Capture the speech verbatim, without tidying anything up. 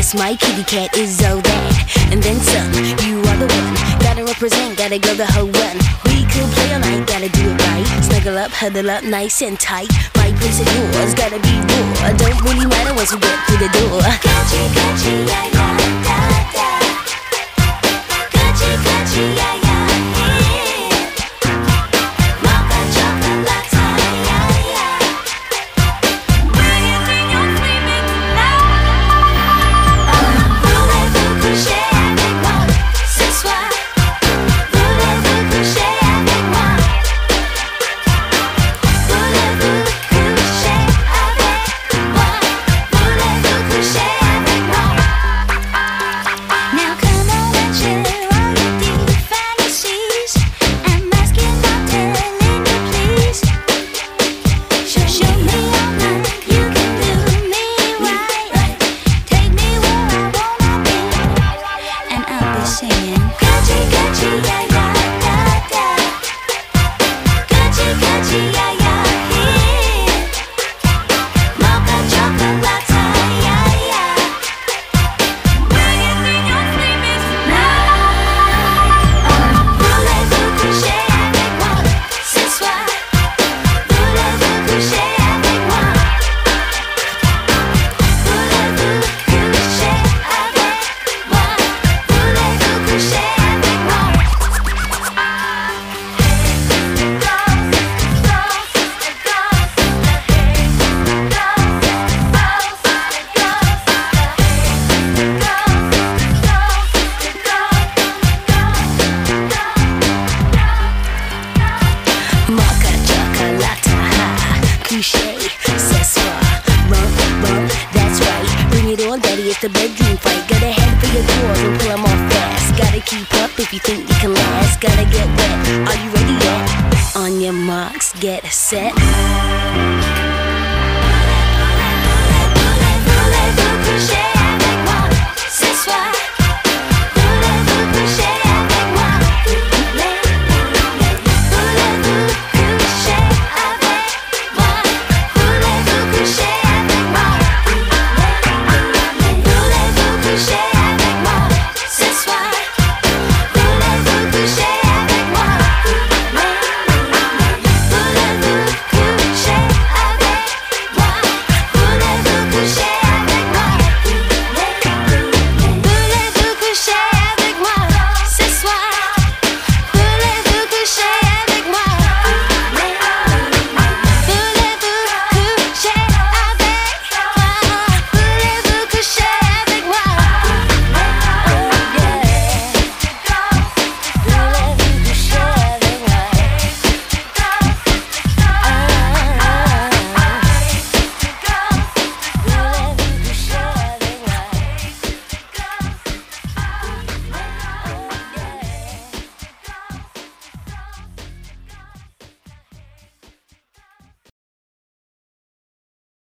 Cause my kitty cat is all that and then some. You are the one, gotta represent, gotta go the whole run. We could play all night, gotta do it right. Snuggle up, huddle up, nice and tight. My place and yours, gotta be raw. Don't really matter once we get through the door. Catchy, catchy, yeah, yeah, da, da. Catchy, catchy, yeah, yeah. The bedroom fight, gotta head for your doors and pull them off fast. Gotta keep up if you think you can last. Gotta get wet, are you ready yet? On your marks, get set.